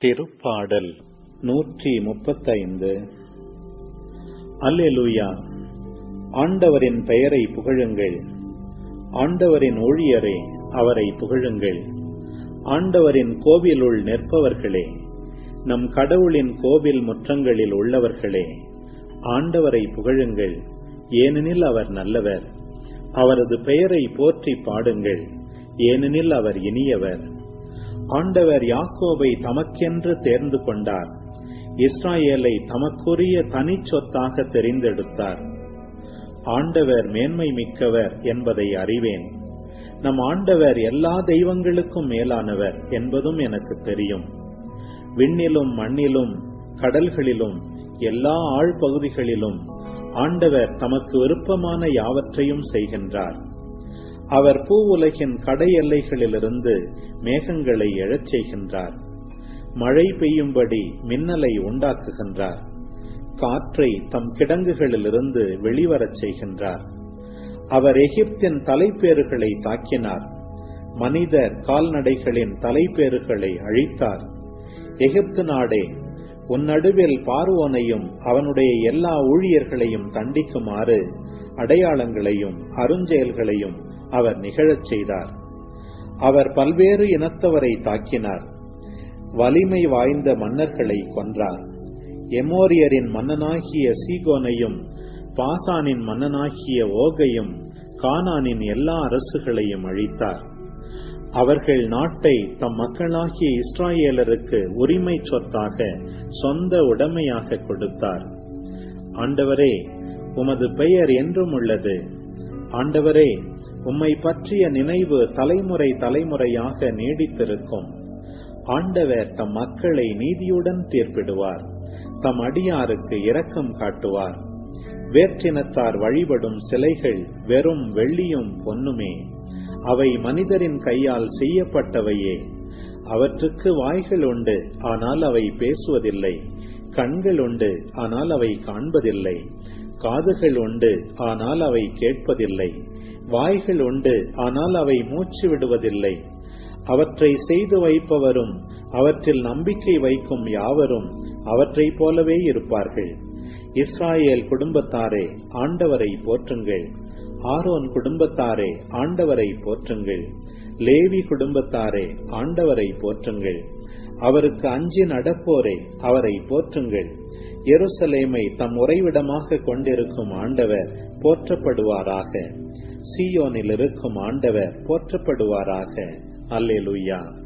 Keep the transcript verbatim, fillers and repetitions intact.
திருப்பாடல் நூற்றி முப்பத்தைந்து. அல்லேலூயா. ஆண்டவரின் பெயரை புகழுங்கள். ஆண்டவரின் ஊழியரே, அவரை புகழுங்கள். ஆண்டவரின் கோவிலுள் நிற்பவர்களே, நம் கடவுளின் கோவில் முற்றங்களில் உள்ளவர்களே, ஆண்டவரை புகழுங்கள். ஏனெனில் அவர் நல்லவர். அவரது பெயரை போற்றி பாடுங்கள், ஏனெனில் அவர் இனியவர். ஆண்டவர் யாக்கோபை தமக்கென்று தேர்ந்து கொண்டார், இஸ்ராயேலை தமக்குரிய தனிச் சொத்தாக தெரிந்தெடுத்தார். ஆண்டவர் மேன்மை மிக்கவர் என்பதை அறிவேன். நம் ஆண்டவர் எல்லா தெய்வங்களுக்கும் மேலானவர் என்பதும் எனக்கு தெரியும். விண்ணிலும் மண்ணிலும் கடல்களிலும் எல்லா ஆழ்பகுதிகளிலும் ஆண்டவர் தமக்கு விருப்பமான யாவற்றையும் செய்கின்றார். அவர் பூ உலகின் கடை எல்லைகளிலிருந்து மேகங்களை எழச் செய்கின்றார். மழை பெய்யும்படி மின்னலை உண்டாக்குகின்றார். காற்றை தம் கிடங்குகளிலிருந்து வெளிவரச் செய்கின்றார். அவர் எகிப்தின் தலைப்பேறுகளை தாக்கினார். மனிதர் கால்நடைகளின் தலைப்பேறுகளை அழித்தார். எகிப்து நாடே, உன் நடுவில் பார்வோனையும் அவனுடைய எல்லா ஊழியர்களையும் தண்டிக்குமாறு அடையாளங்களையும் அருஞ்செயல்களையும் அவர் நிகழச் செய்தார். அவர் பல்வேறு இனத்தவரை தாக்கினார். வலிமை வாய்ந்த மன்னர்களை கொன்றார். எமோரியரின் மன்னனாகிய சீகோனையும் பாசானின் மன்னனாகிய ஓகையும் கானானின் எல்லா அரசுகளையும் அழித்தார். அவர்கள் நாட்டை தம் மக்களாகிய இஸ்ராயேலருக்கு உரிமை சொத்தாக சொந்த உடைமையாக கொடுத்தார். ஆண்டவரே, உமது பெயர் என்றும் உள்ளது. ஆண்டவரே, உம்மை பற்றிய நினைவு தலைமுறை தலைமுறையாக நீடித்திருக்கும். ஆண்டவர் தம் மக்களை நீதியுடன் தீர்ப்பிடுவார். தம் அடியாருக்கு இரக்கம் காட்டுவார். வேற்றினத்தார் வழிபடும் சிலைகள் வெறும் வெள்ளியும் பொன்னுமே. அவை மனிதரின் கையால் செய்யப்பட்டவையே. அவற்றுக்கு வாய்கள் உண்டு, ஆனால் அவை பேசுவதில்லை. கண்கள் உண்டு, ஆனால் அவை காண்பதில்லை. காதுகள் உண்டு, ஆனால் அவை கேட்பதில்லை. வாய்கள் உண்டு, ஆனால் அவை மூச்சு விடுவதில்லை. அவற்றை செய்து வைப்பவரும் அவற்றில் நம்பிக்கை வைக்கும் யாவரும் அவற்றை போலவே இருப்பார்கள். இஸ்ராயேல் குடும்பத்தாரே, ஆண்டவரை போற்றுங்கள். ஆரோன் குடும்பத்தாரே, ஆண்டவரை போற்றுங்கள். லேவி குடும்பத்தாரே, ஆண்டவரை போற்றுங்கள். அவருக்கு அஞ்சி நடப்போரே, அவரை போற்றுங்கள். எருசலேமை தம் உறைவிடமாக கொண்டிருக்கும் ஆண்டவர் போற்றப்படுவாராக. சீயோனில் இருக்கும் ஆண்டவர் போற்றப்படுவாராக. அல்லேலூயா.